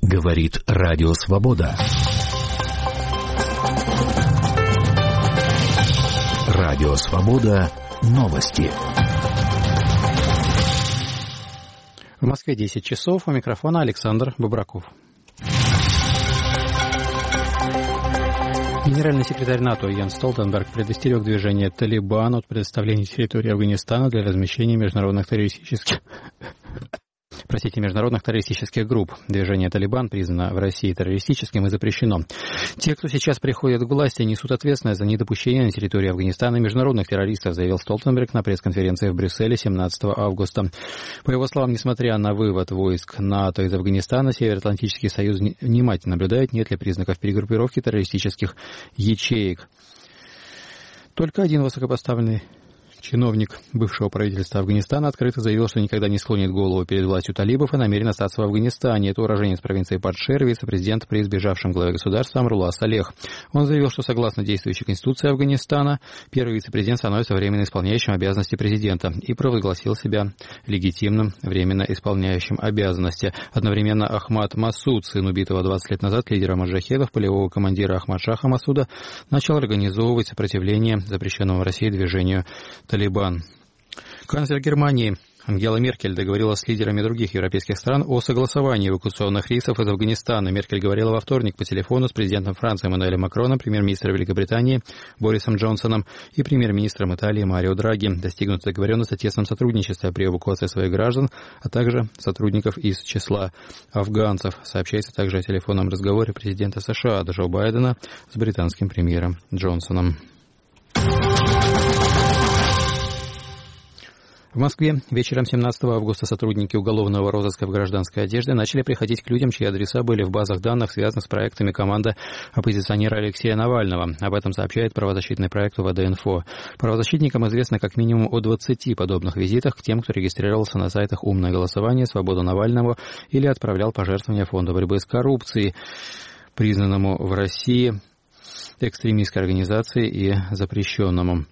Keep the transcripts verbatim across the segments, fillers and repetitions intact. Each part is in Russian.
Говорит Радио Свобода. Радио Свобода. Новости. В Москве десять часов. У микрофона Александр Бобраков. Генеральный секретарь НАТО Йенс Столтенберг предостерег движение «Талибан» от предоставления территории Афганистана для размещения международных террористических... Простите, международных террористических групп. Движение «Талибан» признано в России террористическим и запрещено. Те, кто сейчас приходит к власти, несут ответственность за недопущение на территории Афганистана международных террористов, заявил Столтенберг на пресс-конференции в Брюсселе семнадцатого августа. По его словам, несмотря на вывод войск НАТО из Афганистана, Североатлантический союз внимательно наблюдает, нет ли признаков перегруппировки террористических ячеек. Только один высокопоставленный чиновник бывшего правительства Афганистана открыто заявил, что никогда не склонит голову перед властью талибов и намерен остаться в Афганистане. Это уроженец провинции Пандшер, вице-президент при избежавшем главе государства Амрулла Салех. Он заявил, что согласно действующей конституции Афганистана, первый вице-президент становится временно исполняющим обязанности президента и провозгласил себя легитимным временно исполняющим обязанности. Одновременно Ахмад Масуд, сын убитого двадцать лет назад лидера маджахедов, полевого командира Ахмад Шаха Масуда, начал организовывать сопротивление запрещенному в России движению «Талибан». Канцлер Германии Ангела Меркель договорилась с лидерами других европейских стран о согласовании эвакуационных рейсов из Афганистана. Меркель говорила во вторник по телефону с президентом Франции Эммануэлем Макроном, премьер-министром Великобритании Борисом Джонсоном и премьер-министром Италии Марио Драги. Достигнута договоренность о тесном сотрудничестве при эвакуации своих граждан, а также сотрудников из числа афганцев. Сообщается также о телефонном разговоре президента США Джо Байдена с британским премьером Джонсоном. В Москве вечером семнадцатого августа сотрудники уголовного розыска в гражданской одежде начали приходить к людям, чьи адреса были в базах данных, связанных с проектами команды оппозиционера Алексея Навального. Об этом сообщает правозащитный проект УВД-Инфо. Правозащитникам известно как минимум о двадцати подобных визитах к тем, кто регистрировался на сайтах «Умное голосование», «Свобода Навального» или отправлял пожертвования Фонду борьбы с коррупцией, признанному в России экстремистской организацией и запрещенному.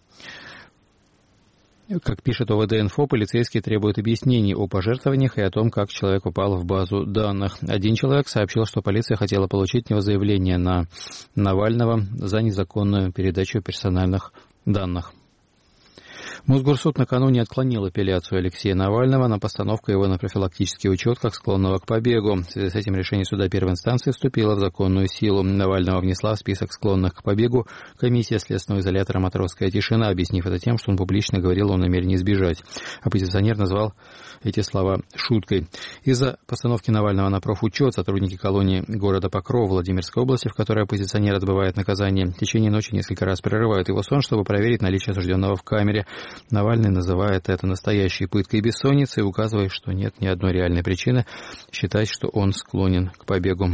Как пишет ОВД-Инфо, полицейские требуют объяснений о пожертвованиях и о том, как человек попал в базу данных. Один человек сообщил, что полиция хотела получить от него заявление на Навального за незаконную передачу персональных данных. Мосгорсуд накануне отклонил апелляцию Алексея Навального на постановку его на профилактический учет как склонного к побегу. В связи с этим решение суда первой инстанции вступило в законную силу. Навального внесла в список склонных к побегу комиссия следственного изолятора «Матросская тишина», объяснив это тем, что он публично говорил о намерении сбежать. Оппозиционер назвал эти слова шуткой. Из-за постановки Навального на профучет сотрудники колонии города Покров Владимирской области, в которой оппозиционер отбывает наказание, в течение ночи несколько раз прерывают его сон, чтобы проверить наличие осужденного в камере. Навальный называет это настоящей пыткой бессонницы и указывает, что нет ни одной реальной причины считать, что он склонен к побегу.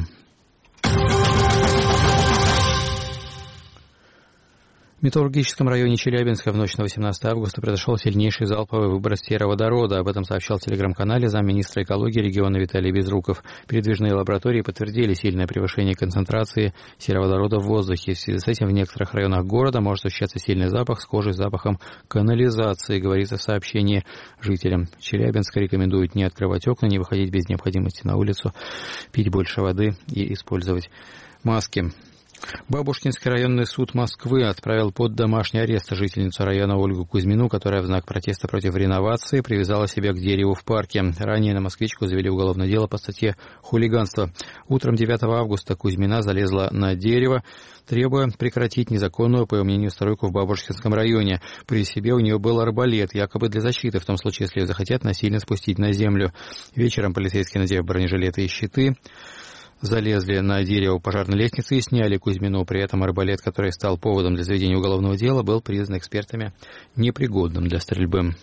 В металлургическом районе Челябинска в ночь на восемнадцатое августа произошел сильнейший залповый выброс сероводорода. Об этом сообщал в телеграм-канале замминистра экологии региона Виталий Безруков. Передвижные лаборатории подтвердили сильное превышение концентрации сероводорода в воздухе. В связи с этим в некоторых районах города может ощущаться сильный запах, схожий с запахом канализации, говорится в сообщении жителям. Челябинска рекомендуют не открывать окна, не выходить без необходимости на улицу, пить больше воды и использовать маски. Бабушкинский районный суд Москвы отправил под домашний арест жительницу района Ольгу Кузьмину, которая в знак протеста против реновации привязала себя к дереву в парке. Ранее на москвичку завели уголовное дело по статье «Хулиганство». Утром девятого августа Кузьмина залезла на дерево, требуя прекратить незаконную, по ее мнению, стройку в Бабушкинском районе. При себе у нее был арбалет, якобы для защиты, в том случае, если ее захотят насильно спустить на землю. Вечером полицейские, надев бронежилеты и щиты, залезли на дерево пожарной лестницы и сняли Кузьмину. При этом арбалет, который стал поводом для заведения уголовного дела, был признан экспертами непригодным для стрельбы.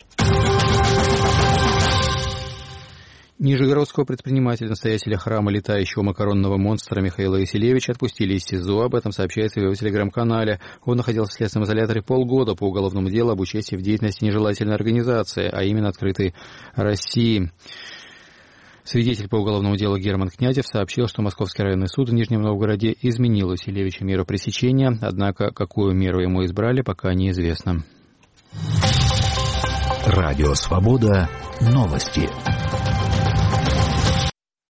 Нижегородского предпринимателя, настоятеля храма летающего макаронного монстра Михаила Васильевича отпустили из СИЗО. Об этом сообщается в его телеграм-канале. Он находился в следственном изоляторе полгода по уголовному делу об участии в деятельности нежелательной организации, а именно «Открытой России». Свидетель по уголовному делу Герман Князев сообщил, что Московский районный суд в Нижнем Новгороде изменил Васильевичу меру пресечения, однако какую меру ему избрали, пока неизвестно. Радио Свобода. Новости.